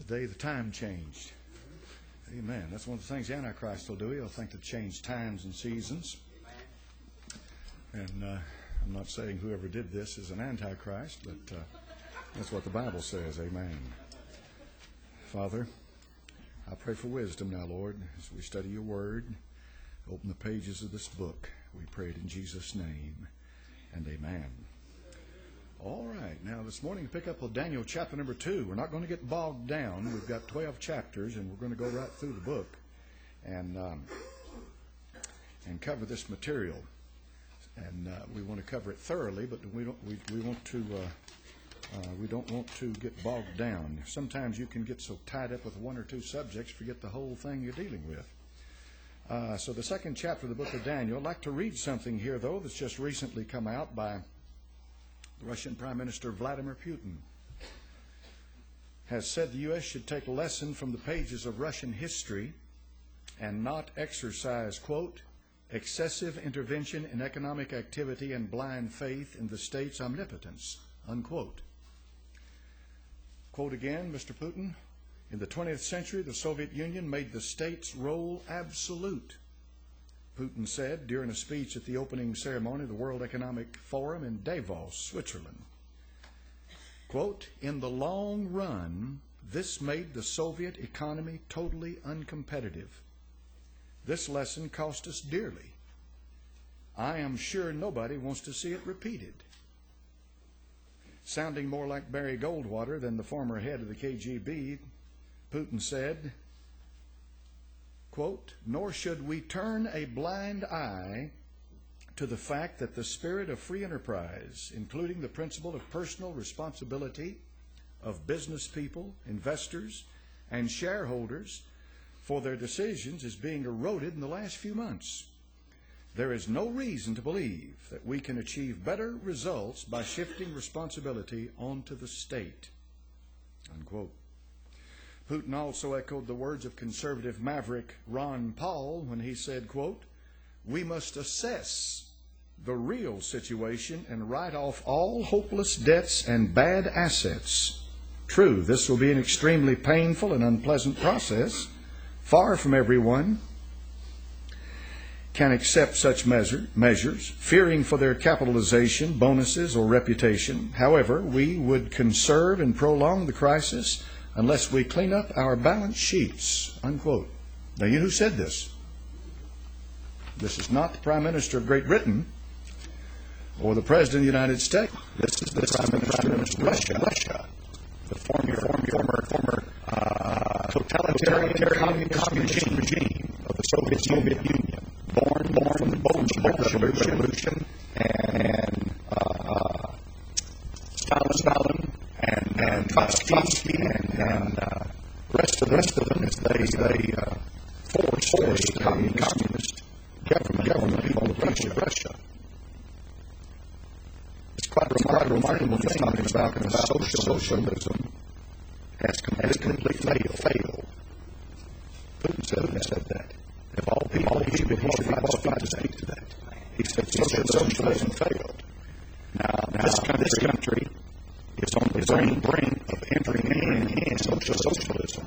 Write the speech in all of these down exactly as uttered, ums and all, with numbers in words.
day the time changed. Amen. That's one of the things the Antichrist will do. He'll think to change times and seasons. And uh, I'm not saying whoever did this is an Antichrist, but uh, that's what the Bible says. Amen. Father, I pray for wisdom now, Lord, as we study your word. Open the pages of this book. We pray it in Jesus' name. And amen. All right. Now, this morning, we pick up with Daniel chapter number two. We're not going to get bogged down. We've got twelve chapters, and we're going to go right through the book and um, and cover this material. And uh, we want to cover it thoroughly, but we don't. We, we want to. Uh, uh, we don't want to get bogged down. Sometimes you can get so tied up with one or two subjects, forget the whole thing you're dealing with. Uh, so the second chapter of the book of Daniel. I'd like to read something here, though, that's just recently come out by the Russian Prime Minister Vladimir Putin. Has said the U S should take a lesson from the pages of Russian history and not exercise, quote, excessive intervention in economic activity and blind faith in the state's omnipotence, unquote. Quote again, Mister Putin, in the twentieth century, the Soviet Union made the state's role absolute. Putin said during a speech at the opening ceremony of the World Economic Forum in Davos, Switzerland, quote, in the long run, this made the Soviet economy totally uncompetitive. This lesson cost us dearly. I am sure nobody wants to see it repeated. Sounding more like Barry Goldwater than the former head of the K G B, Putin said, quote, nor should we turn a blind eye to the fact that the spirit of free enterprise, including the principle of personal responsibility of business people, investors, and shareholders for their decisions, is being eroded in the last few months. There is no reason to believe that we can achieve better results by shifting responsibility onto the state, unquote. Putin also echoed the words of conservative maverick Ron Paul when he said, quote, we must assess the real situation and write off all hopeless debts and bad assets. True, this will be an extremely painful and unpleasant process. Far from everyone can accept such measure, measures, fearing for their capitalization, bonuses, or reputation. However, we would conserve and prolong the crisis unless we clean up our balance sheets, unquote. Now, you know who said this? This is not the Prime Minister of Great Britain or the President of the United States. This is the Prime Minister of Russia, Russia, the former, former, former, former uh, totalitarian, totalitarian communist regime, regime of the Soviet, Soviet Union, born, born from the Bolshevik Revolution, Revolution and uh, Stalin, Stalin, and, and Trotsky, Trotsky and, and uh, rest of the rest of them as they they uh, forced forced the communist, communist government government people of Russia. Russia. It's quite a remarkable, remarkable thing talking about about social socialism has completely failed. failed. Putin said, Putin said that. If all people, he should be qualified to speak to that. He said social socialism failed. Now, now this country. This country is on the brink, brink of entering in, in social socialism.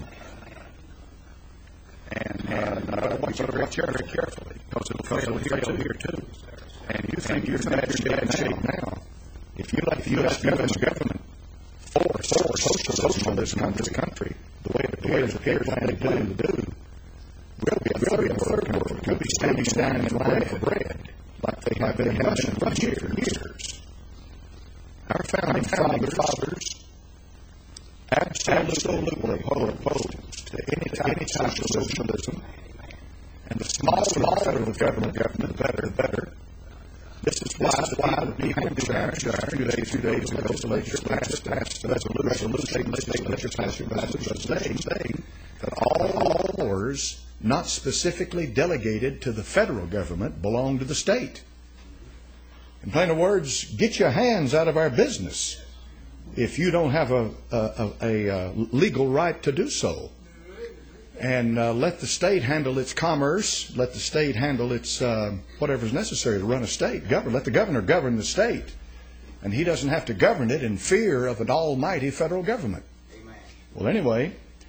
And, and uh, watch it very carefully, because it'll fail here, here too. And you think you're in bad shape, shape now. If you let the U S government, government force, force social socialism into the country, the way it appears, appears planning to do, we'll be a third world. We'll be standing, standing in line for bread, like they have been in Russia for years. Our founding, founding fathers absolutely opposed to any type, any type of socialism, and the smaller, smaller the federal government, the better, the better. This is why, why the people in the two days, two days ago, the legislature passed, passed resolution, state legislature passed a resolution saying that all powers not specifically delegated to the federal government belong to the state. In plain words, get your hands out of our business if you don't have a, a, a, a legal right to do so. And uh, let the state handle its commerce, let the state handle its uh, whatever is necessary to run a state. Govern, let the governor govern the state. And he doesn't have to govern it in fear of an almighty federal government. Amen. Well, anyway,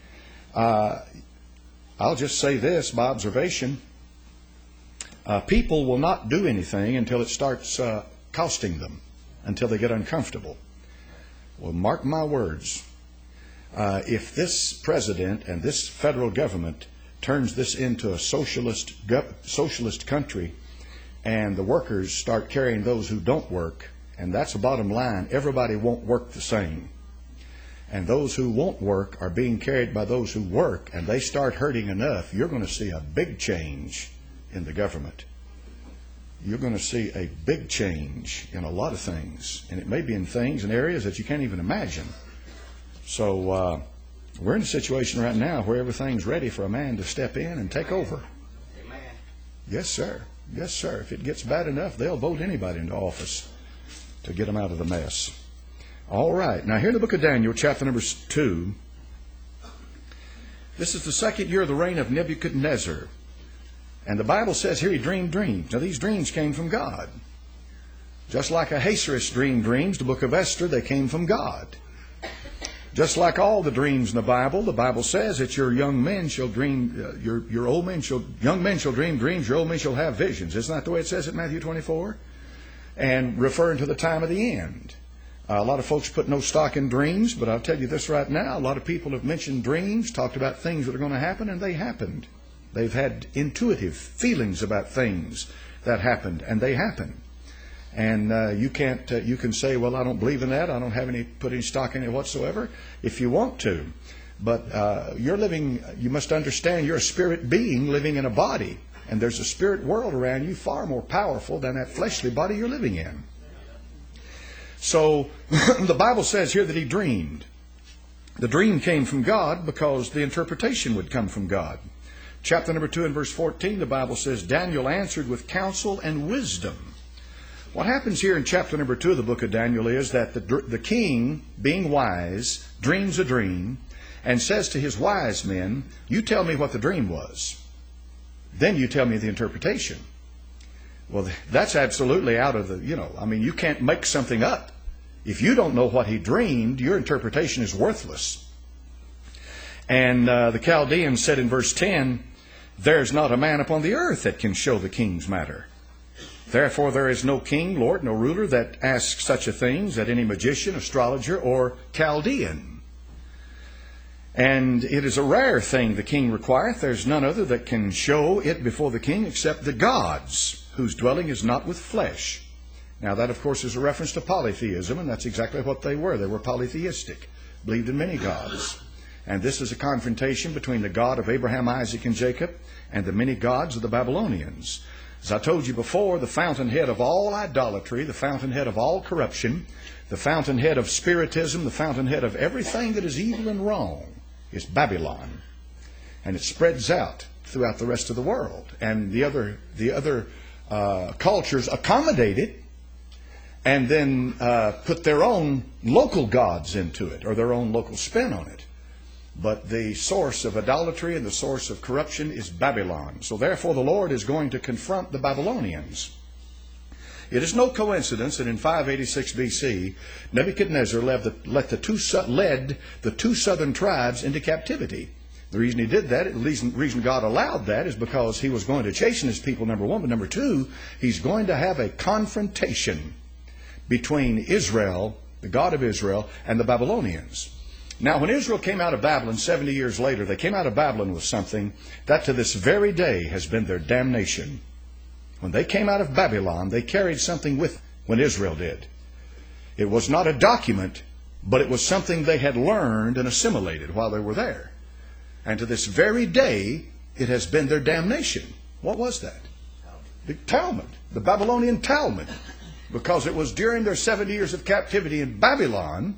Uh, I'll just say this by observation. Uh, people will not do anything until it starts uh, costing them, until they get uncomfortable. Well, mark my words. Uh, if this president and this federal government turns this into a socialist socialist country, and the workers start carrying those who don't work, and that's the bottom line, everybody won't work the same. And those who won't work are being carried by those who work, and they start hurting enough, you're going to see a big change in the government. You're going to see a big change in a lot of things, and it may be in things and areas that you can't even imagine. So uh, we're in a situation right now where everything's ready for a man to step in and take over. Amen. Yes, sir. Yes, sir. If it gets bad enough, they'll vote anybody into office to get them out of the mess. All right. Now, here in the book of Daniel, chapter number two, this is the second year of the reign of Nebuchadnezzar. And the Bible says here he dreamed dreams. Now, these dreams came from God. Just like Ahasuerus dreamed dreams, the book of Esther, they came from God. Just like all the dreams in the Bible, the Bible says that your young men shall dream, uh, your your old men shall, young men shall dream dreams, your old men shall have visions. Isn't that the way it says in Matthew twenty-four? And referring to the time of the end. Uh, a lot of folks put no stock in dreams, but I'll tell you this right now, a lot of people have mentioned dreams, talked about things that are going to happen, and they happened. They've had intuitive feelings about things that happened, and they happened. And uh, you can't, uh, you can say, well, I don't believe in that. I don't have any, put any stock in it whatsoever, if you want to. But uh, you're living, you must understand you're a spirit being living in a body. And there's a spirit world around you far more powerful than that fleshly body you're living in. So the Bible says here that he dreamed. The dream came from God because the interpretation would come from God. Chapter number two and verse fourteen, the Bible says, Daniel answered with counsel and wisdom. What happens here in chapter number two of the book of Daniel is that the, the king, being wise, dreams a dream and says to his wise men, you tell me what the dream was. Then you tell me the interpretation. Well, that's absolutely out of the, you know, I mean, you can't make something up. If you don't know what he dreamed, your interpretation is worthless. And uh, the Chaldeans said in verse ten, there's not a man upon the earth that can show the king's matter. Therefore there is no king, lord, no ruler that asks such a thing as any magician, astrologer, or Chaldean. And it is a rare thing the king requireth. There's none other that can show it before the king except the gods, whose dwelling is not with flesh. Now that, of course, is a reference to polytheism, and that's exactly what they were. They were polytheistic, believed in many gods. And this is a confrontation between the God of Abraham, Isaac, and Jacob and the many gods of the Babylonians. As I told you before, the fountainhead of all idolatry, the fountainhead of all corruption, the fountainhead of spiritism, the fountainhead of everything that is evil and wrong is Babylon. And it spreads out throughout the rest of the world. And the other, the other uh, cultures accommodate it and then uh, put their own local gods into it or their own local spin on it. But the source of idolatry and the source of corruption is Babylon. So therefore the Lord is going to confront the Babylonians. It is no coincidence that in five eighty-six B C, Nebuchadnezzar led the, let the two, led the two southern tribes into captivity. The reason he did that, the reason, reason God allowed that is because he was going to chasten his people, number one. But number two, he's going to have a confrontation between Israel, the God of Israel, and the Babylonians. Now, when Israel came out of Babylon seventy years later, they came out of Babylon with something that to this very day has been their damnation. When they came out of Babylon, they carried something with them when Israel did. It was not a document, but it was something they had learned and assimilated while they were there. And to this very day, it has been their damnation. What was that? The Talmud, the Babylonian Talmud. Because it was during their seventy years of captivity in Babylon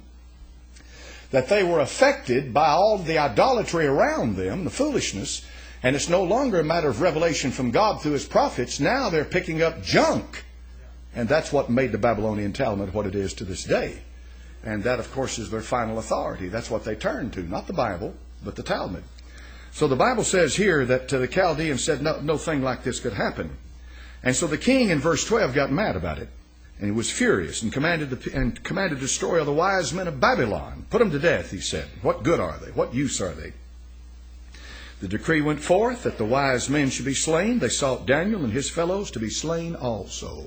that they were affected by all the idolatry around them, the foolishness, and it's no longer a matter of revelation from God through His prophets. Now they're picking up junk. And that's what made the Babylonian Talmud what it is to this day. And that, of course, is their final authority. That's what they turn to, not the Bible, but the Talmud. So the Bible says here that uh, the Chaldeans said no, no thing like this could happen. And so the king in verse twelve got mad about it. And he was furious and commanded to, and commanded to destroy all the wise men of Babylon. Put them to death, he said. What good are they? What use are they? The decree went forth that the wise men should be slain. They sought Daniel and his fellows to be slain also.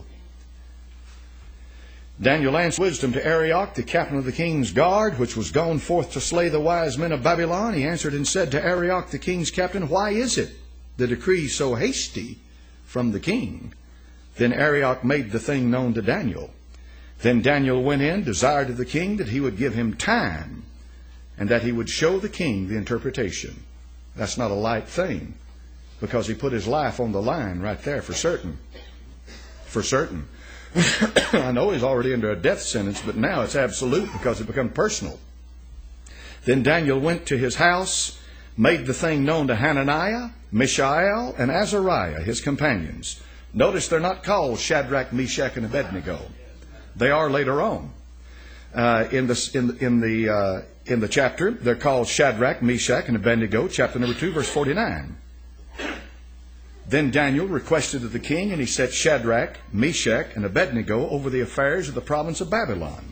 Daniel answered wisdom to Arioch, the captain of the king's guard, which was gone forth to slay the wise men of Babylon. He answered and said to Arioch, the king's captain, why is it the decree so hasty from the king? Then Arioch made the thing known to Daniel. Then Daniel went in, desired of the king that he would give him time, and that he would show the king the interpretation. That's not a light thing, because he put his life on the line right there for certain. For certain. I know he's already under a death sentence, but now it's absolute because it becomes personal. Then Daniel went to his house, made the thing known to Hananiah, Mishael, and Azariah, his companions. Notice they're not called Shadrach, Meshach, and Abednego. They are later on. Uh, in the, in, in, the, uh, in the chapter, they're called Shadrach, Meshach, and Abednego, chapter number two, verse forty-nine. Then Daniel requested of the king, and he set Shadrach, Meshach, and Abednego over the affairs of the province of Babylon.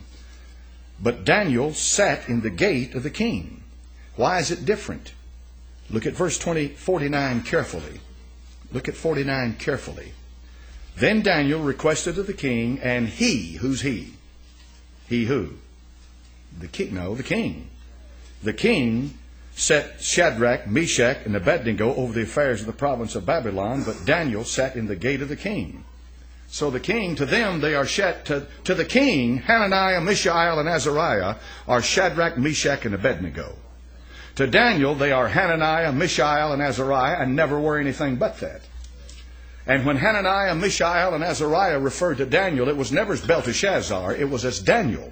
But Daniel sat in the gate of the king. Why is it different? Look at verse twenty, forty-nine carefully. Look at forty-nine carefully. Then Daniel requested of the king, and he, who's he? He who? The king, no, the king. The king set Shadrach, Meshach, and Abednego over the affairs of the province of Babylon, but Daniel sat in the gate of the king. So the king, to them, they are set, to, to the king, Hananiah, Mishael, and Azariah are Shadrach, Meshach, and Abednego. To Daniel, they are Hananiah, Mishael, and Azariah, and never were anything but that. And when Hananiah, Mishael, and Azariah referred to Daniel, it was never as Belteshazzar, it was as Daniel.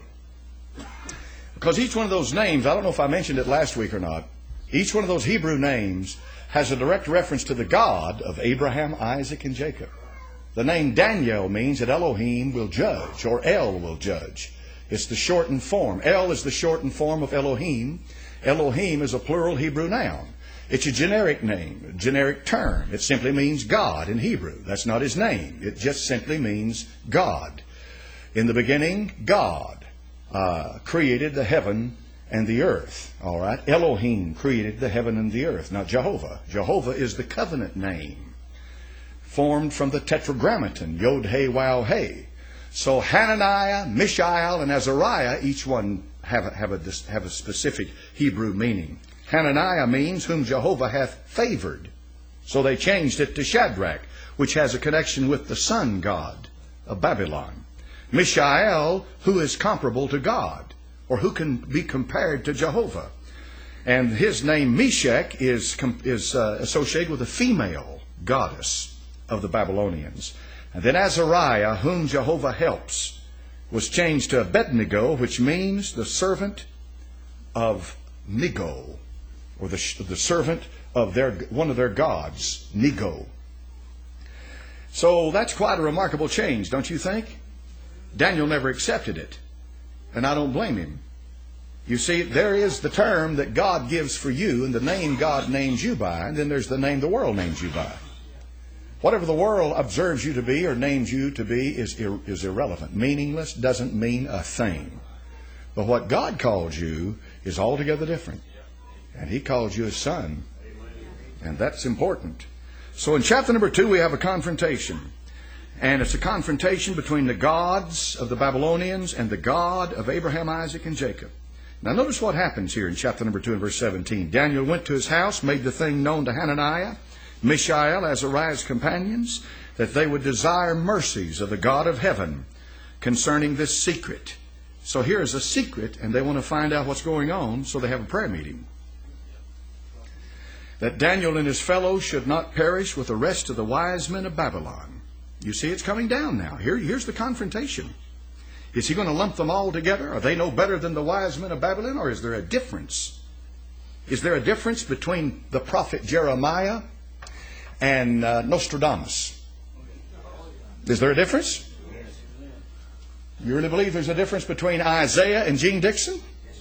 Because each one of those names, I don't know if I mentioned it last week or not, each one of those Hebrew names has a direct reference to the God of Abraham, Isaac, and Jacob. The name Daniel means that Elohim will judge, or El will judge. It's the shortened form. El is the shortened form of Elohim. Elohim is a plural Hebrew noun. It's a generic name, a generic term. It simply means God in Hebrew. That's not his name. It just simply means God. In the beginning, God uh, created the heaven and the earth. All right? Elohim created the heaven and the earth, not Jehovah. Jehovah is the covenant name, formed from the tetragrammaton, Yod, He, Waw, He. So Hananiah, Mishael, and Azariah, each one have a, have a, have a specific Hebrew meaning. Hananiah means whom Jehovah hath favored. So they changed it to Shadrach, which has a connection with the sun god of Babylon. Mishael, who is comparable to God, or who can be compared to Jehovah. And his name Meshach is, is uh, associated with a female goddess of the Babylonians. And then Azariah, whom Jehovah helps, was changed to Abednego, which means the servant of Nego, or the, the servant of their one of their gods, Nego. So that's quite a remarkable change, don't you think? Daniel never accepted it, and I don't blame him. You see, there is the term that God gives for you, and the name God names you by, and then there's the name the world names you by. Whatever the world observes you to be or names you to be is, ir- is irrelevant. Meaningless, doesn't mean a thing. But what God calls you is altogether different. And He calls you His son. And that's important. So in chapter number two, we have a confrontation. And it's a confrontation between the gods of the Babylonians and the God of Abraham, Isaac, and Jacob. Now notice what happens here in chapter number two and verse seventeen. Daniel went to his house, made the thing known to Hananiah, Mishael, Azariah's companions, that they would desire mercies of the God of heaven concerning this secret. So here is a secret, and they want to find out what's going on, so they have a prayer meeting. That Daniel and his fellows should not perish with the rest of the wise men of Babylon. You see, it's coming down now. Here, here's the confrontation. Is he going to lump them all together? Are they no better than the wise men of Babylon, or is there a difference? Is there a difference between the prophet Jeremiah and uh, Nostradamus? Is there a difference? You really believe there's a difference between Isaiah and Gene Dixon?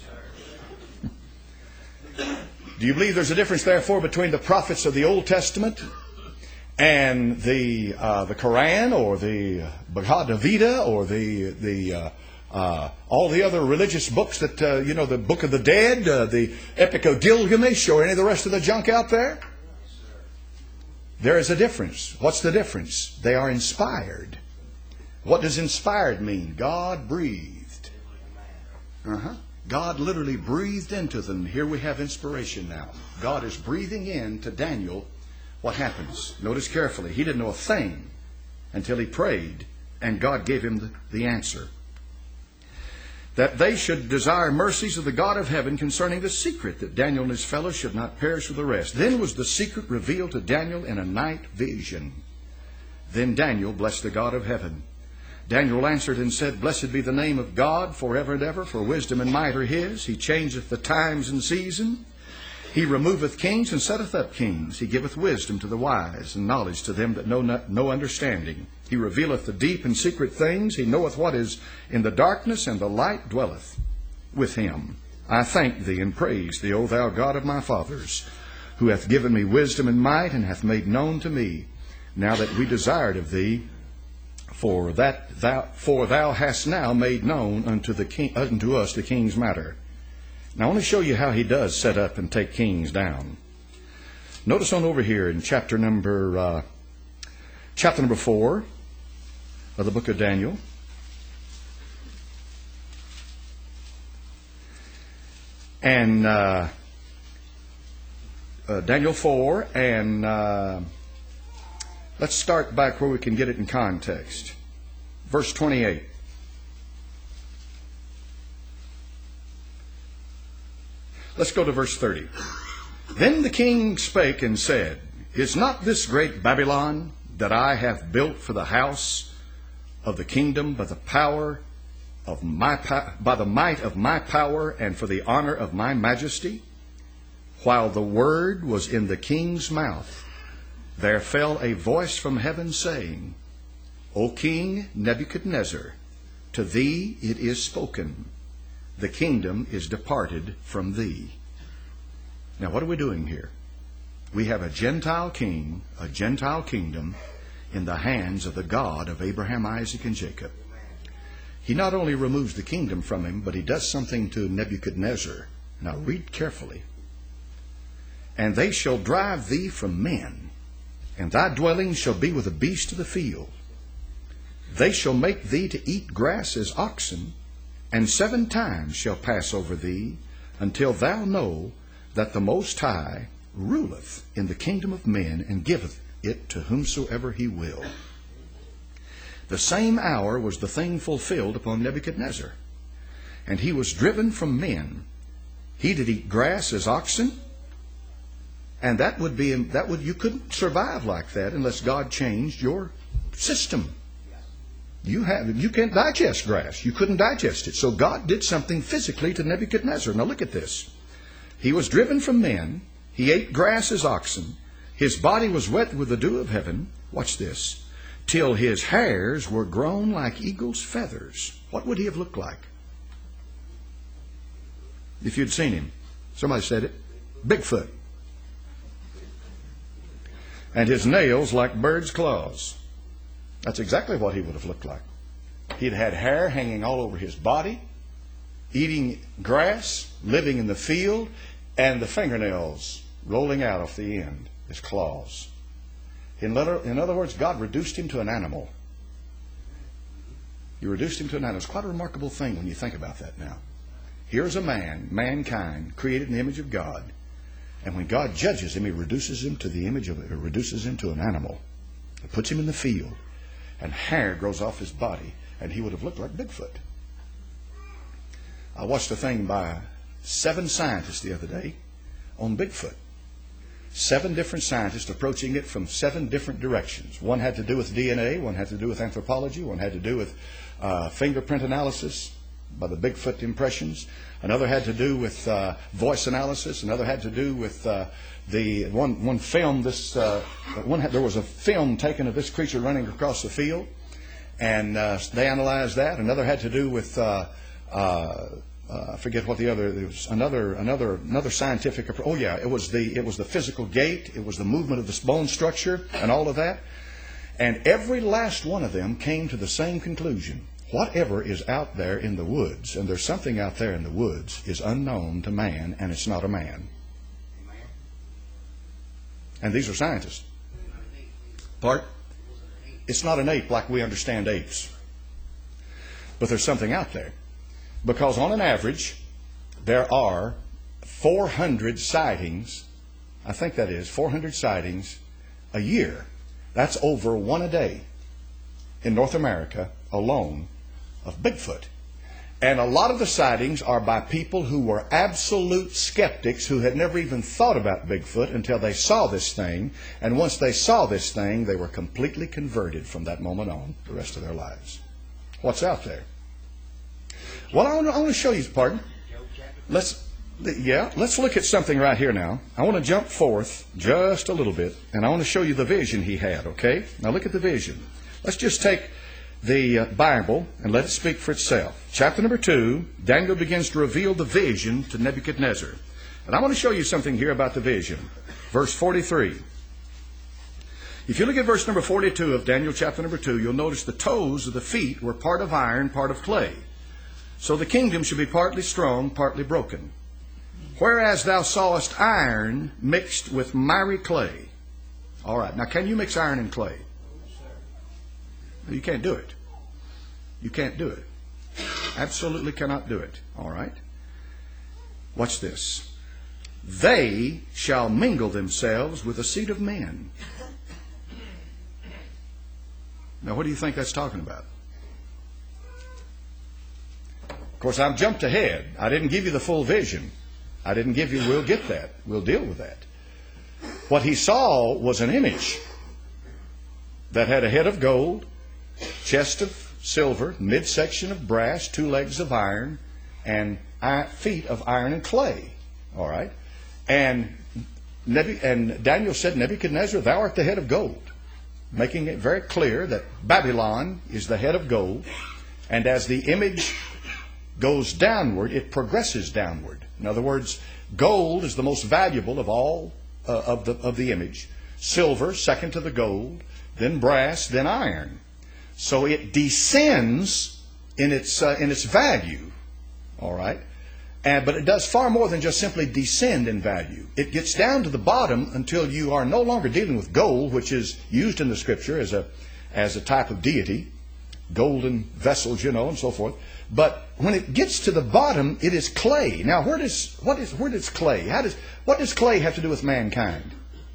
Do you believe there's a difference, therefore, between the prophets of the Old Testament and the uh, the Quran, or the Bhagavad Gita, or the the uh, uh, all the other religious books that uh, you know, the Book of the Dead, uh, the Epic of Gilgamesh, or any of the rest of the junk out there? There is a difference. What's the difference? They are inspired. What does inspired mean? God breathed. Uh-huh. God literally breathed into them. Here we have inspiration now. God is breathing into Daniel. What happens? Notice carefully. He didn't know a thing until he prayed, and God gave him the, the answer. That they should desire mercies of the God of heaven concerning the secret, that Daniel and his fellows should not perish with the rest. Then was the secret revealed to Daniel in a night vision. Then Daniel blessed the God of heaven. Daniel answered and said, Blessed be the name of God forever and ever, for wisdom and might are his. He changeth the times and seasons. He removeth kings and setteth up kings. He giveth wisdom to the wise, and knowledge to them that know not, no understanding. He revealeth the deep and secret things. He knoweth what is in the darkness, and the light dwelleth with him. I thank thee and praise thee, O thou God of my fathers, who hath given me wisdom and might, and hath made known to me, now that we desired of thee, for that thou for thou hast now made known unto the king unto us the king's matter. Now I want to show you how he does set up and take kings down. Notice on over here in chapter number uh, chapter number four of the book of Daniel. And uh, uh, Daniel four, and uh, let's start back where we can get it in context. Verse twenty-eight. Let's go to verse thirty. Then the king spake and said, Is not this great Babylon that I have built for the house of the kingdom by the power of my by the might of my power and for the honor of my majesty? While the word was in the king's mouth, there fell a voice from heaven saying, O King Nebuchadnezzar, to thee it is spoken, the kingdom is departed from thee. Now what are we doing here? We have a Gentile king, a Gentile kingdom in the hands of the God of Abraham, Isaac, and Jacob. He not only removes the kingdom from him, but he does something to Nebuchadnezzar. Now read carefully. And they shall drive thee from men, and thy dwelling shall be with the beasts of the field. They shall make thee to eat grass as oxen, and seven times shall pass over thee, until thou know that the Most High ruleth in the kingdom of men, and giveth it to whomsoever he will. The same hour was the thing fulfilled upon Nebuchadnezzar, and he was driven from men. He did eat grass as oxen, and that would be that would you couldn't survive like that unless God changed your system. You have you can't digest grass. You couldn't digest it. So God did something physically to Nebuchadnezzar. Now look at this. He was driven from men. He ate grass as oxen. His body was wet with the dew of heaven. Watch this. Till his hairs were grown like eagle's feathers. What would he have looked like if you'd seen him? Somebody said it. Bigfoot. And his nails like birds' claws. That's exactly what he would have looked like. He'd had hair hanging all over his body, eating grass, living in the field, and the fingernails rolling out off the end as claws. In other, in other words, God reduced him to an animal. He reduced him to an animal. It's quite a remarkable thing when you think about that now. Here's a man, mankind, created in the image of God. And when God judges him, he reduces him to the image of, or reduces him to an animal. He puts him in the field, and hair grows off his body, and he would have looked like Bigfoot. I watched a thing by seven scientists the other day on Bigfoot. Seven different scientists approaching it from seven different directions. One had to do with D N A, one had to do with anthropology, one had to do with uh, fingerprint analysis by the Bigfoot impressions. Another had to do with uh, voice analysis. Another had to do with uh, the one one film. This uh, one had, there was a film taken of this creature running across the field, and uh, they analyzed that. Another had to do with uh, uh, uh, I forget what the other. There was another another another scientific. Oh yeah, it was the it was the physical gait. It was the movement of the bone structure and all of that. And every last one of them came to the same conclusion. Whatever is out there in the woods, and there's something out there in the woods, is unknown to man, and it's not a man. And these are scientists. Part? It's not an ape like we understand apes. But there's something out there. Because on an average, there are four hundred sightings, I think that is, four hundred sightings a year. That's over one a day in North America alone of Bigfoot. And a lot of the sightings are by people who were absolute skeptics who had never even thought about Bigfoot until they saw this thing. And once they saw this thing, they were completely converted from that moment on the rest of their lives. What's out there? Well, I want to, I want to show you, pardon? Let's, yeah, let's look at something right here now. I want to jump forth just a little bit, and I want to show you the vision he had, okay? Now look at the vision. Let's just take the uh, Bible and let it speak for itself. Chapter number two, Daniel begins to reveal the vision to Nebuchadnezzar. And I want to show you something here about the vision. Verse forty-three. If you look at verse number forty-two of Daniel chapter number two, you'll notice the toes of the feet were part of iron, part of clay. So the kingdom should be partly strong, partly broken. Whereas thou sawest iron mixed with miry clay. All right, now can you mix iron and clay? You can't do it. You can't do it. Absolutely cannot do it. All right? Watch this. They shall mingle themselves with the seed of men. Now, what do you think that's talking about? Of course, I've jumped ahead. I didn't give you the full vision. I didn't give you, we'll get that. We'll deal with that. What he saw was an image that had a head of gold, chest of silver, midsection of brass, two legs of iron, and feet of iron and clay. All right? And, Nebu- and Daniel said, Nebuchadnezzar, thou art the head of gold, making it very clear that Babylon is the head of gold, and as the image goes downward, it progresses downward. In other words, gold is the most valuable of all uh, of the of the image. Silver, second to the gold, then brass, then iron. So it descends in its uh, in its value, all right. And but it does far more than just simply descend in value. It gets down to the bottom until you are no longer dealing with gold, which is used in the Scripture as a as a type of deity, golden vessels, you know, and so forth. But when it gets to the bottom, it is clay. Now, where does what is where does clay? How does what does clay have to do with mankind?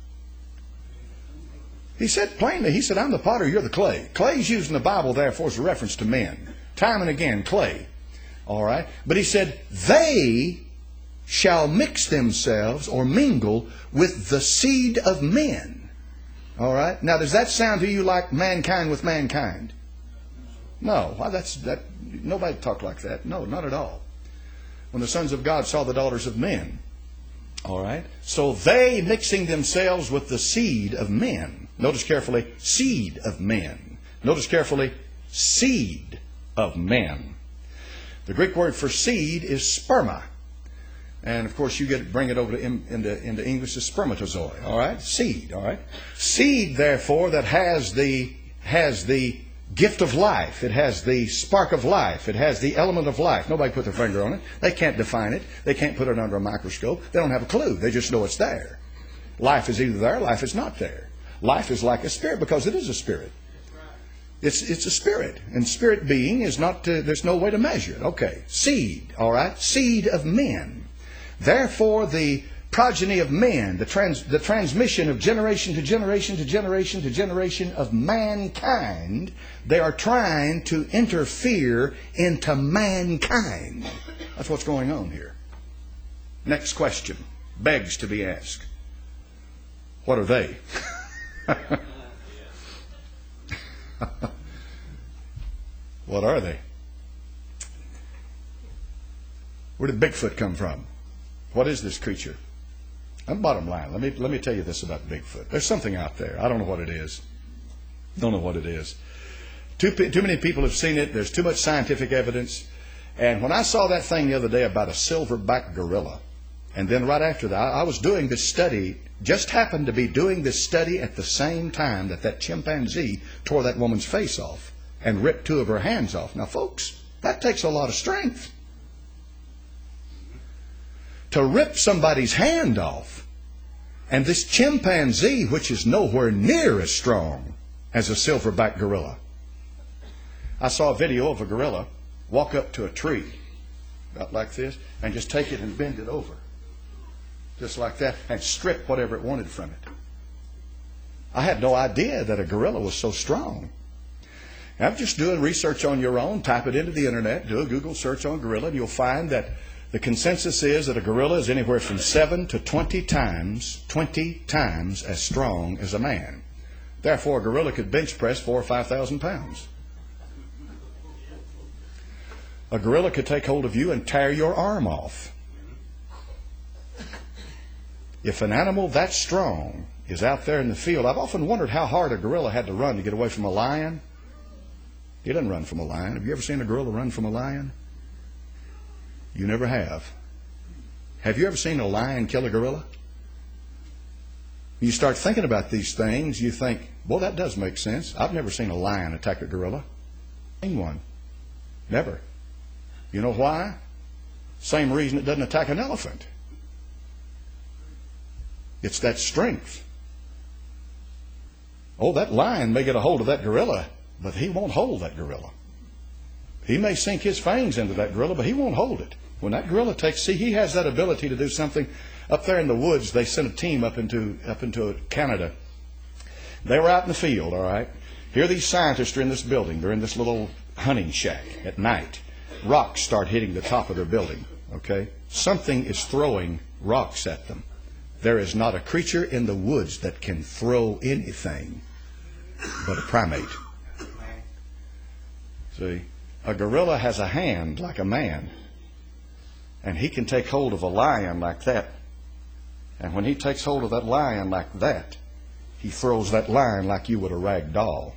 He said plainly, he said, I'm the potter, you're the clay. Clay is used in the Bible, therefore, as a reference to men. Time and again, clay. All right? But he said, they shall mix themselves or mingle with the seed of men. All right? Now, does that sound to you like mankind with mankind? No. Why, that's, that, nobody talked like that. No, not at all. When the sons of God saw the daughters of men. All right? So they mixing themselves with the seed of men. Notice carefully, seed of men. Notice carefully, seed of men. The Greek word for seed is sperma. And of course you get bring it over to in, into, into English as spermatozoa. All right? Seed, all right? Seed, therefore, that has the has the gift of life. It has the spark of life. It has the element of life. Nobody put their finger on it. They can't define it. They can't put it under a microscope. They don't have a clue. They just know it's there. Life is either there, life is not there. Life is like a spirit because it is a spirit. It's it's a spirit. And spirit being is not, uh, there's no way to measure it. Okay. Seed, all right? Seed of men. Therefore, the progeny of men, the, trans, the transmission of generation to generation to generation to generation of mankind, they are trying to interfere into mankind. That's what's going on here. Next question begs to be asked. What are they? What are they? Where did Bigfoot come from? What is this creature? And bottom line, let me let me tell you this about Bigfoot. There's something out there. I don't know what it is. Don't know what it is. Too too many people have seen it. There's too much scientific evidence. And when I saw that thing the other day about a silverback gorilla, and then right after that, I was doing this study. Just happened to be doing this study at the same time that that chimpanzee tore that woman's face off and ripped two of her hands off. Now, folks, that takes a lot of strength. To rip somebody's hand off And this chimpanzee, which is nowhere near as strong as a silverback gorilla. I saw a video of a gorilla walk up to a tree, about like this, and just take it and bend it over. Just like that, and strip whatever it wanted from it. I had no idea that a gorilla was so strong. I'm just doing research on your own. Type it into the internet, do a Google search on gorilla, and you'll find that the consensus is that a gorilla is anywhere from seven to twenty times, twenty times as strong as a man. Therefore, a gorilla could bench press four or five thousand pounds. A gorilla could take hold of you and tear your arm off. If an animal that strong is out there in the field, I've often wondered how hard a gorilla had to run to get away from a lion. He doesn't run from a lion. Have you ever seen a gorilla run from a lion? You never have. Have you ever seen a lion kill a gorilla? You start thinking about these things, you think, well, that does make sense. I've never seen a lion attack a gorilla. Seen one. Never. You know why? Same reason it doesn't attack an elephant. It's that strength. Oh, that lion may get a hold of that gorilla, but he won't hold that gorilla. He may sink his fangs into that gorilla, but he won't hold it. When that gorilla takes, see, he has that ability to do something. Up there in the woods, they sent a team up into up into Canada. They were out in the field, all right. Here these scientists are in this building. They're in this little hunting shack at night. Rocks start hitting the top of their building, okay. Something is throwing rocks at them. There is not a creature in the woods that can throw anything but a primate. See, a gorilla has a hand like a man, and he can take hold of a lion like that. And when he takes hold of that lion like that, he throws that lion like you would a rag doll.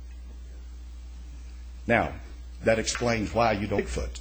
Now, that explains why you don't Bigfoot.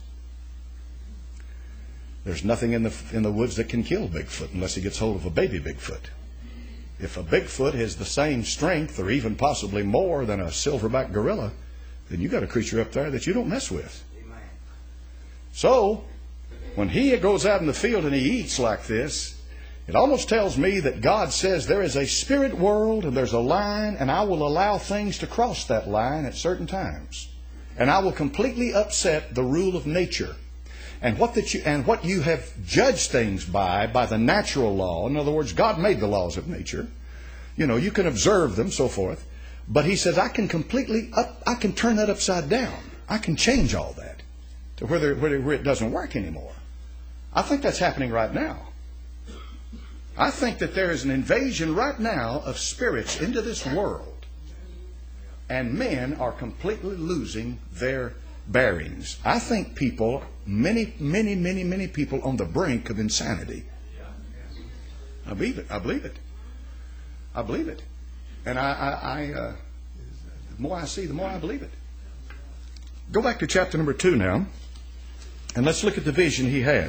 There's nothing in the in the woods that can kill Bigfoot unless he gets hold of a baby Bigfoot. If a Bigfoot has the same strength or even possibly more than a silverback gorilla, then you got a creature up there that you don't mess with. Amen. So, when he goes out in the field and he eats like this, it almost tells me that God says there is a spirit world and there's a line, and I will allow things to cross that line at certain times. And I will completely upset the rule of nature. And what that you and what you have judged things by, by the natural law. In other words, God made the laws of nature. You know, you can observe them, so forth. But he says, I can completely up, I can turn that upside down. I can change all that to where, there, where, where it doesn't work anymore. I think that's happening right now. I think that there is an invasion right now of spirits into this world. And men are completely losing their bearings. I think people, many, many, many, many people on the brink of insanity. I believe it. I believe it. I believe it. And I, I, I uh, the more I see, the more I believe it. Go back to chapter number two now, and let's look at the vision he had.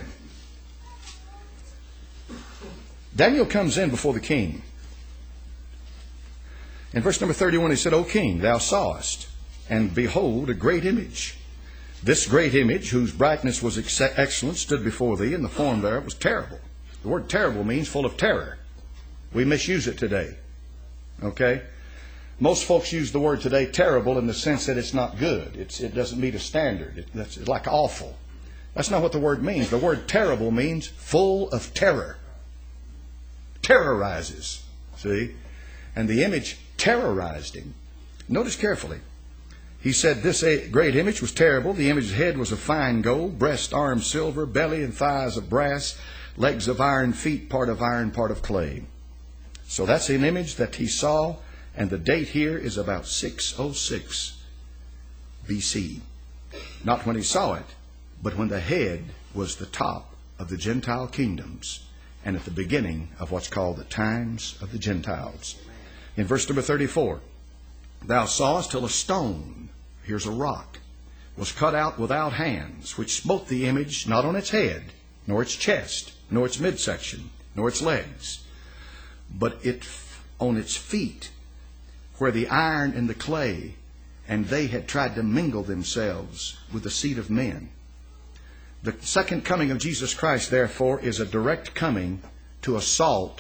Daniel comes in before the king. In verse number thirty-one, he said, O king, thou sawest, and behold, a great image. This great image, whose brightness was ex- excellent, stood before thee, and the form thereof was terrible. The word terrible means full of terror. We misuse it today. Okay? Most folks use the word today terrible in the sense that it's not good. It's, it doesn't meet a standard. It, that's, it's like awful. That's not what the word means. The word terrible means full of terror. Terrorizes. See? And the image terrorized him. Notice carefully. He said this great image was terrible. The image's head was of fine gold, breast, arms, silver, belly and thighs of brass, legs of iron, feet, part of iron, part of clay. So that's an image that he saw, and the date here is about six oh six B C. Not when he saw it, but when the head was the top of the Gentile kingdoms, and at the beginning of what's called the times of the Gentiles. In verse number thirty-four, thou sawest till a stone, here's a rock, was cut out without hands, which smote the image not on its head, nor its chest, nor its midsection, nor its legs, but it on its feet, where the iron and the clay, and they had tried to mingle themselves with the seed of men. The second coming of Jesus Christ, therefore, is a direct coming to assault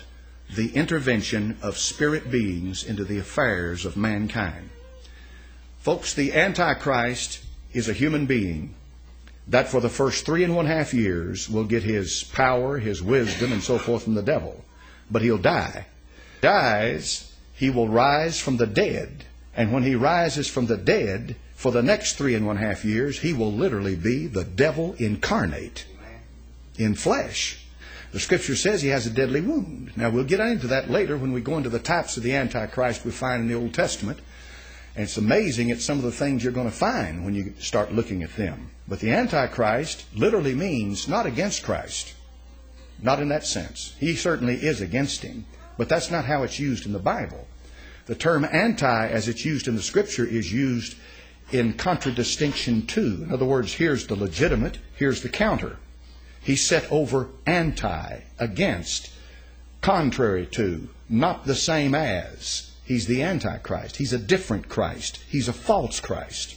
the intervention of spirit beings into the affairs of mankind. Folks, the Antichrist is a human being that for the first three and one half years will get his power, his wisdom, and so forth from the devil. But he'll die. Dies, he will rise from the dead. And when he rises from the dead, for the next three and one half years, he will literally be the devil incarnate in flesh. The Scripture says he has a deadly wound. Now, we'll get into that later when we go into the types of the Antichrist we find in the Old Testament. And it's amazing at some of the things you're going to find when you start looking at them. But the Antichrist literally means not against Christ. Not in that sense. He certainly is against him. But that's not how it's used in the Bible. The term anti, as it's used in the Scripture, is used in contradistinction to. In other words, here's the legitimate, here's the counter. He's set over anti, against, contrary to, not the same as. He's the Antichrist. He's a different Christ. He's a false Christ.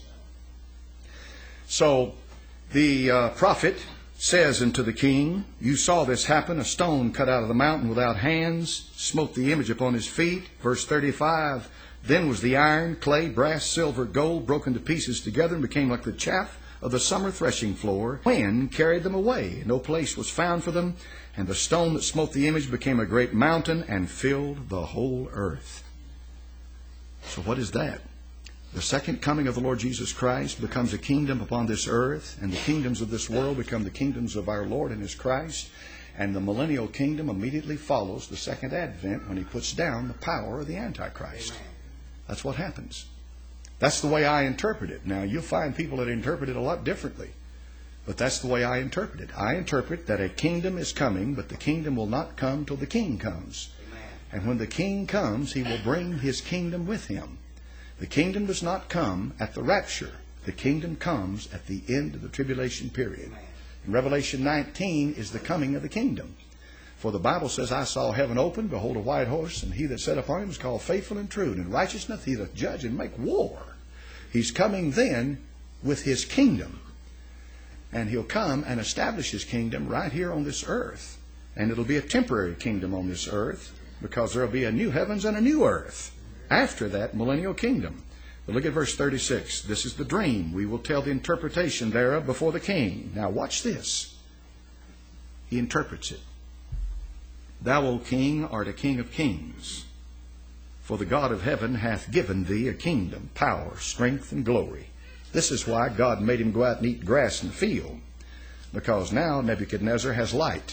So the uh, prophet says unto the king, you saw this happen, a stone cut out of the mountain without hands, smote the image upon his feet. Verse thirty-five, then was the iron, clay, brass, silver, gold broken to pieces together and became like the chaff of the summer threshing floor. Wind carried them away. No place was found for them. And the stone that smote the image became a great mountain and filled the whole earth. So what is that? The second coming of the Lord Jesus Christ becomes a kingdom upon this earth, and the kingdoms of this world become the kingdoms of our Lord and His Christ, and the millennial kingdom immediately follows the second advent when He puts down the power of the Antichrist. Amen. That's what happens. That's the way I interpret it. Now, you'll find people that interpret it a lot differently, but that's the way I interpret it. I interpret that a kingdom is coming, but the kingdom will not come till the king comes. Amen. And when the king comes, he will bring his kingdom with him. The kingdom does not come at the rapture. The kingdom comes at the end of the tribulation period. In Revelation nineteen is the coming of the kingdom. For the Bible says, I saw heaven open, behold a white horse, and he that sat upon him is called Faithful and True, and in righteousness he doth judge and make war. He's coming then with his kingdom. And he'll come and establish his kingdom right here on this earth. And it'll be a temporary kingdom on this earth, because there'll be a new heavens and a new earth after that millennial kingdom. But look at verse thirty-six. This is the dream. We will tell the interpretation thereof before the king. Now watch this. He interprets it. Thou, O king, art a king of kings. For the God of heaven hath given thee a kingdom, power, strength, and glory. This is why God made him go out and eat grass in the field. Because now Nebuchadnezzar has light.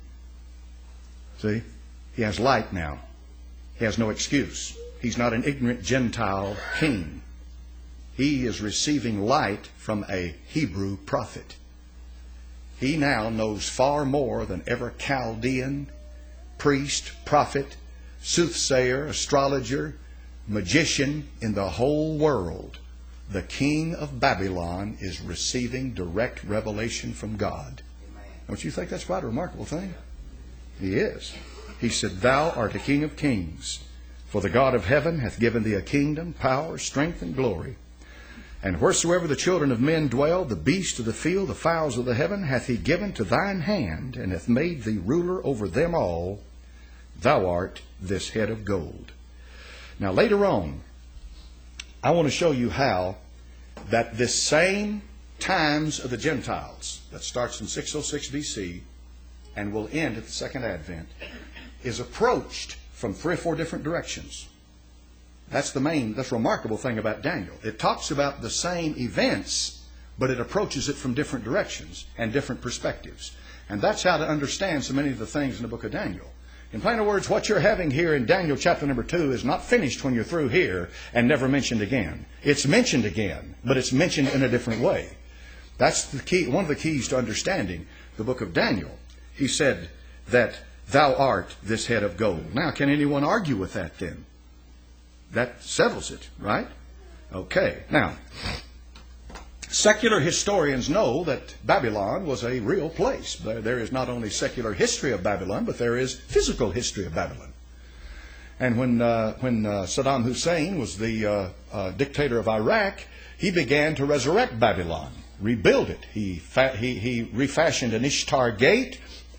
See? He has light now. He has no excuse. He's not an ignorant Gentile king. He is receiving light from a Hebrew prophet. He now knows far more than ever Chaldean, priest, prophet, soothsayer, astrologer, magician in the whole world. The king of Babylon is receiving direct revelation from God. Amen. Don't you think that's quite a remarkable thing? He is. He said, Thou art a king of kings. For the God of heaven hath given thee a kingdom, power, strength, and glory. And wheresoever the children of men dwell, the beasts of the field, the fowls of the heaven, hath he given to thine hand, and hath made thee ruler over them all. Thou art this head of gold. Now later on, I want to show you how that this same times of the Gentiles, that starts in six oh six B C and will end at the second advent, is approached from three or four different directions. That's the main, that's the remarkable thing about Daniel. It talks about the same events, but it approaches it from different directions and different perspectives. And that's how to understand so many of the things in the book of Daniel. In plain words, what you're having here in Daniel chapter number two is not finished when you're through here and never mentioned again. It's mentioned again, but it's mentioned in a different way. That's the key, one of the keys to understanding the book of Daniel. He said that Thou art this head of gold. Now, can anyone argue with that then? That settles it, right? Okay. Now, secular historians know that Babylon was a real place. There is not only secular history of Babylon, but there is physical history of Babylon. And when uh, when uh, Saddam Hussein was the uh, uh, dictator of Iraq, he began to resurrect Babylon, rebuild it. He fa- he, he refashioned an Ishtar gate,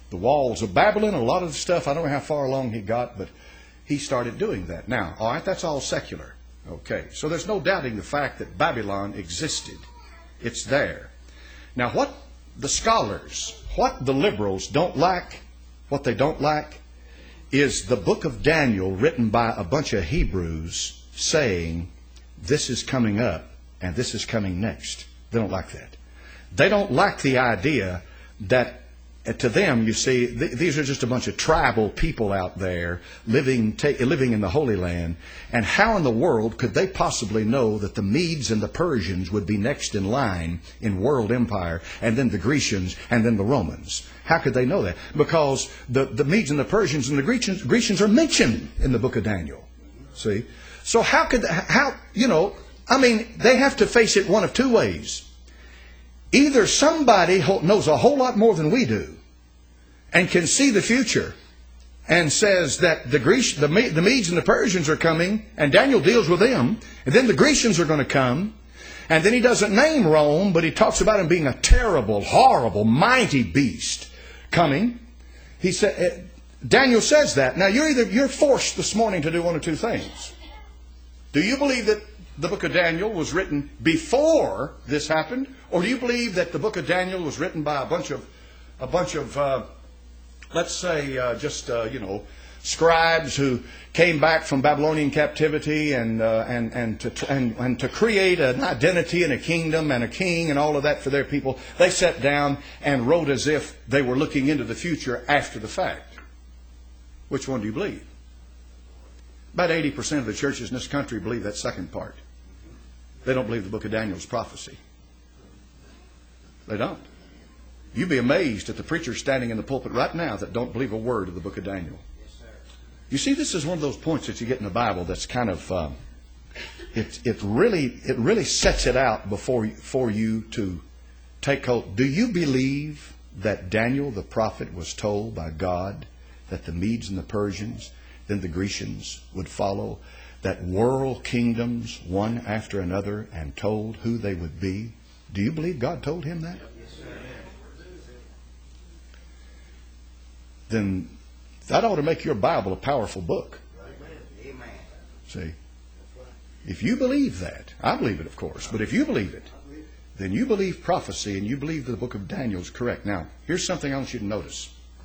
the walls of Babylon, a lot of the stuff. I don't know how far along he got, but he started doing that. Now, all right, that's all secular. Okay, so there's no doubting the fact that Babylon existed. It's there. Now, what the scholars, what the liberals don't like, what they don't like, is the book of Daniel written by a bunch of Hebrews saying, this is coming up and this is coming next. They don't like that. They don't like the idea that, uh, to them, you see, th- these are just a bunch of tribal people out there living, ta- living in the Holy Land. And how in the world could they possibly know that the Medes and the Persians would be next in line in world empire, and then the Grecians, and then the Romans? How could they know that? Because the, the Medes and the Persians and the Grecians, Grecians are mentioned in the book of Daniel. See? So how could, how, you know, I mean, they have to face it one of two ways. Either somebody knows a whole lot more than we do and can see the future and says that the, Grecian, the, the Medes and the Persians are coming, and Daniel deals with them, and then the Grecians are going to come, and then he doesn't name Rome, but he talks about him being a terrible, horrible, mighty beast coming. He said, Daniel says that. Now you're either you're forced this morning to do one of two things. Do you believe that the book of Daniel was written before this happened, or do you believe that the book of Daniel was written by a bunch of, a bunch of, uh, let's say, uh, just uh, you know, scribes who came back from Babylonian captivity and uh, and and to and, and to create an identity and a kingdom and a king and all of that for their people? They sat down and wrote as if they were looking into the future after the fact. Which one do you believe? About eighty percent of the churches in this country believe that second part. They don't believe the book of Daniel is prophecy. They don't. You'd be amazed at the preachers standing in the pulpit right now that don't believe a word of the book of Daniel. Yes, sir. You see, this is one of those points that you get in the Bible that's kind of, um, it, it really it really sets it out before for you to take hold. Do you believe that Daniel the prophet was told by God that the Medes and the Persians, then the Grecians would follow, that world kingdoms one after another, and told who they would be? Do you believe God told him that? Yes, sir. Then that ought to make your Bible a powerful book. Amen. See? If you believe that, I believe it, of course, but if you believe it, then you believe prophecy and you believe that the book of Daniel is correct. Now, here's something I want you to notice.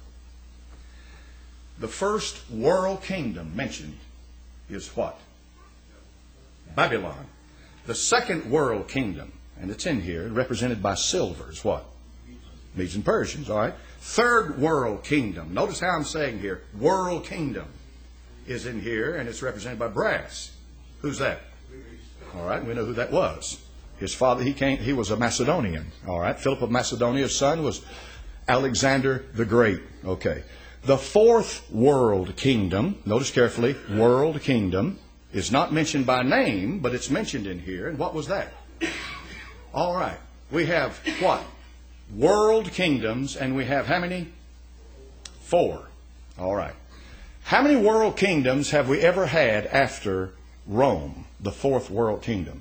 The first world kingdom mentioned is what? Babylon. The second world kingdom, and it's in here, represented by silver, is what? Medes and Persians, all right? Third world kingdom. Notice how I'm saying here, world kingdom is in here, and it's represented by brass. Who's that? All right, we know who that was. His father, he came, he was a Macedonian, all right? Philip of Macedonia's son was Alexander the Great, okay. The fourth world kingdom, notice carefully, world kingdom, is not mentioned by name, but it's mentioned in here. And what was that? All right. We have what? World kingdoms, and we have how many? Four. All right. How many world kingdoms have we ever had after Rome, the fourth world kingdom?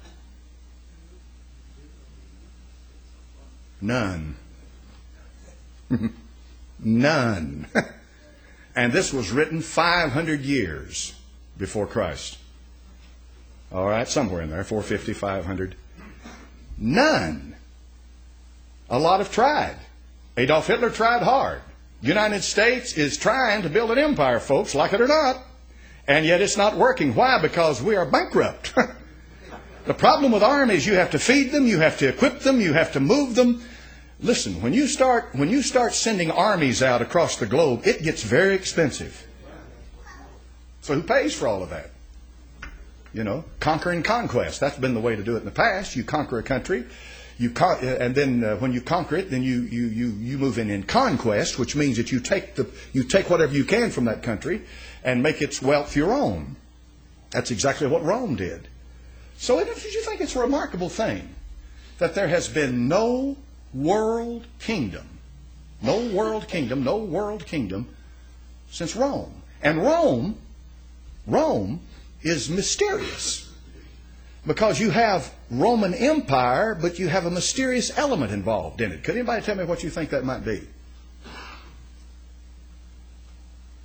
None. None. And this was written five hundred years before Christ. All right, somewhere in there, four fifty, five hundred. None. A lot have tried. Adolf Hitler tried hard. United States is trying to build an empire, folks, like it or not. And yet it's not working. Why? Because we are bankrupt. The problem with armies, you have to feed them, you have to equip them, you have to move them. Listen, when you start when you start sending armies out across the globe, it gets very expensive. So who pays for all of that? You know, conquer and conquest. That's been the way to do it in the past. You conquer a country, you con- and then uh, when you conquer it, then you you you you move in in conquest, which means that you take the you take whatever you can from that country and make its wealth your own. That's exactly what Rome did. So did you think it's a remarkable thing that there has been no world kingdom, no world kingdom, no world kingdom since Rome. And Rome, Rome is mysterious because you have Roman Empire, but you have a mysterious element involved in it. Could anybody tell me what you think that might be?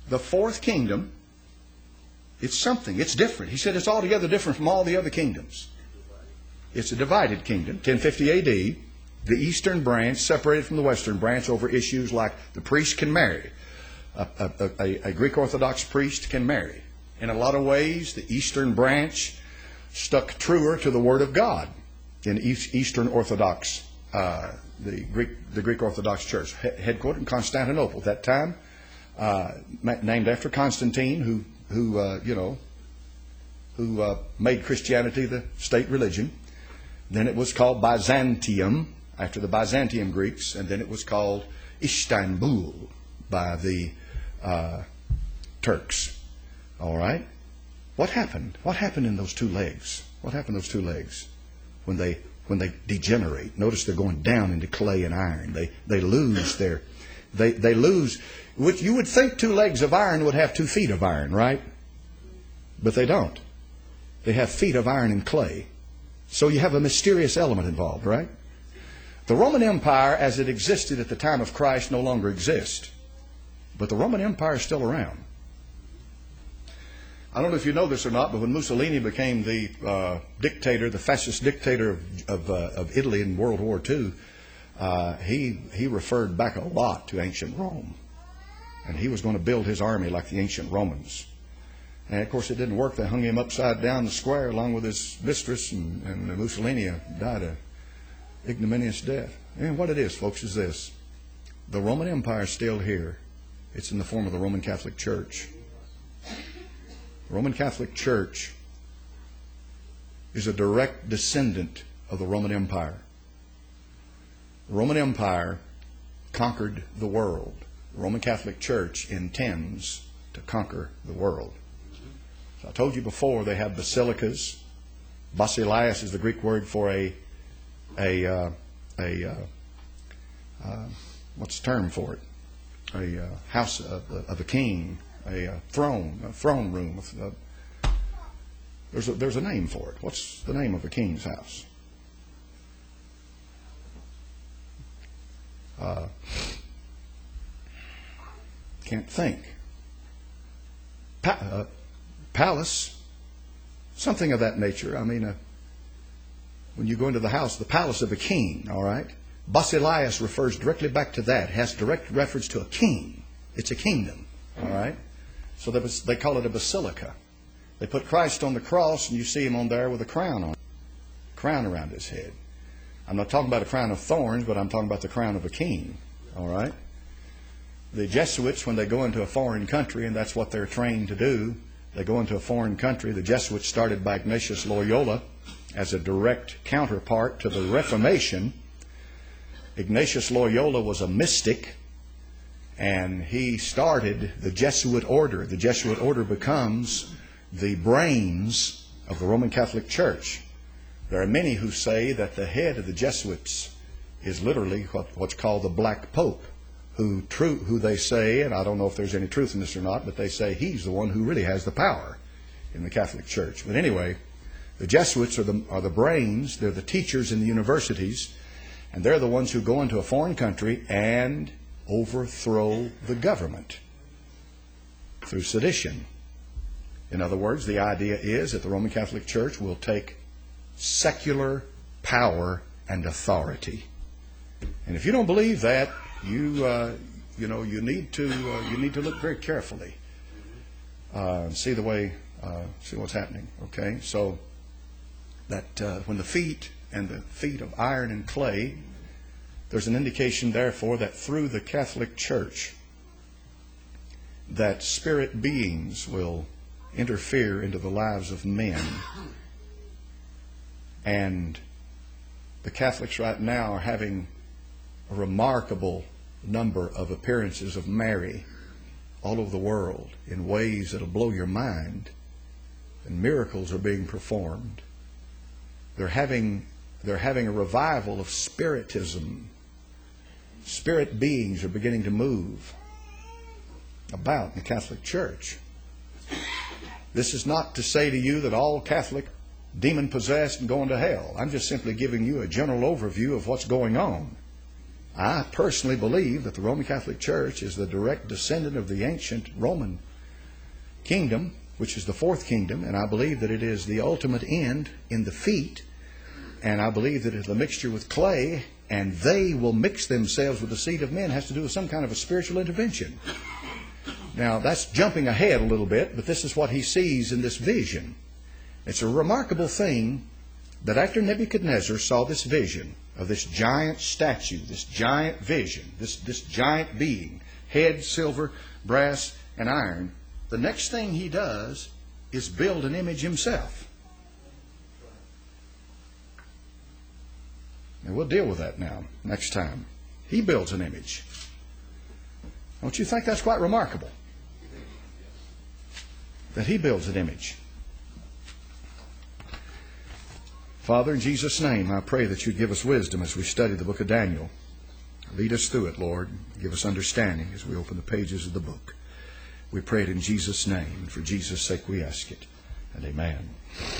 the fourth kingdom, it's something. It's different. He said it's altogether different from all the other kingdoms. It's a divided kingdom. ten fifty A D, the eastern branch separated from the western branch over issues like the priest can marry. A, a, a, a Greek Orthodox priest can marry. In a lot of ways, the eastern branch stuck truer to the Word of God in East, Eastern Orthodox, uh, the Greek the Greek Orthodox Church, he, headquartered in Constantinople at that time, uh, named after Constantine, who who uh, you know who uh, made Christianity the state religion. Then it was called Byzantium after the Byzantium Greeks, and then it was called Istanbul by the uh, Turks. All right. What happened? What happened in those two legs? What happened in those two legs when they when they degenerate? Notice they're going down into clay and iron. They they lose their they they lose. Which you would think two legs of iron would have two feet of iron, right? But they don't. They have feet of iron and clay. So you have a mysterious element involved, right? The Roman Empire, as it existed at the time of Christ, no longer exists. But the Roman Empire is still around. I don't know if you know this or not, but when Mussolini became the uh, dictator, the fascist dictator of, of, uh, of Italy in World War Two, uh, he, he referred back a lot to ancient Rome. And he was going to build his army like the ancient Romans. And of course it didn't work. They hung him upside down the square along with his mistress, and, and Mussolini died an ignominious death. And what it is, folks, is this. The Roman Empire is still here. It's in the form of the Roman Catholic Church. The Roman Catholic Church is a direct descendant of the Roman Empire. The Roman Empire conquered the world. The Roman Catholic Church intends to conquer the world. So I told you before they have basilicas. Basileus is the Greek word for a a uh, a uh, uh, what's the term for it? A uh, house of, of a king, a uh, throne, a throne room. Uh, there's a, there's a name for it. What's the name of a king's house? Uh, can't think. Pa- uh, palace, something of that nature. I mean, uh, when you go into the house, the palace of a king, all right? Basileus refers directly back to that, has direct reference to a king. It's a kingdom, all right? So they call it a basilica. They put Christ on the cross, and you see him on there with a crown on, crown around his head. I'm not talking about a crown of thorns, but I'm talking about the crown of a king, all right? The Jesuits, when they go into a foreign country, and that's what they're trained to do, they go into a foreign country. The Jesuits, started by Ignatius Loyola as a direct counterpart to the Reformation. Ignatius Loyola was a mystic, and he started the Jesuit order. The Jesuit order becomes the brains of the Roman Catholic Church. There are many who say that the head of the Jesuits is literally what, what's called the Black Pope, who, true, who they say, and I don't know if there's any truth in this or not, but they say he's the one who really has the power in the Catholic Church. But anyway, the Jesuits are the, are the brains. They're the teachers in the universities, and they're the ones who go into a foreign country and overthrow the government through sedition. In other words, the idea is that the Roman Catholic Church will take secular power and authority. And if you don't believe that, you uh, you know you need to uh, you need to look very carefully uh, and see the way uh, see what's happening. Okay, so that uh, when the feet and the feet of iron and clay, there's an indication, therefore, that through the Catholic Church, that spirit beings will interfere into the lives of men. And the Catholics right now are having a remarkable number of appearances of Mary all over the world in ways that will blow your mind. And miracles are being performed. They're having, they're having a revival of spiritism. Spirit beings are beginning to move about in the Catholic Church. This is not to say to you that all Catholic demon-possessed and going to hell. I'm just simply giving you a general overview of what's going on. I personally believe that the Roman Catholic Church is the direct descendant of the ancient Roman kingdom, which is the fourth kingdom, and I believe that it is the ultimate end in the feet, and I believe that it's a mixture with clay, and they will mix themselves with the seed of men. It has to do with some kind of a spiritual intervention. Now, that's jumping ahead a little bit, but this is what he sees in this vision. It's a remarkable thing that after Nebuchadnezzar saw this vision of this giant statue, this giant vision, this, this giant being, head, silver, brass, and iron, the next thing he does is build an image himself. And we'll deal with that now, next time. He builds an image. Don't you think that's quite remarkable? That he builds an image. Father, in Jesus' name, I pray that you'd give us wisdom as we study the book of Daniel. Lead us through it, Lord. Give us understanding as we open the pages of the book. We pray it in Jesus' name, and for Jesus' sake we ask it. And amen.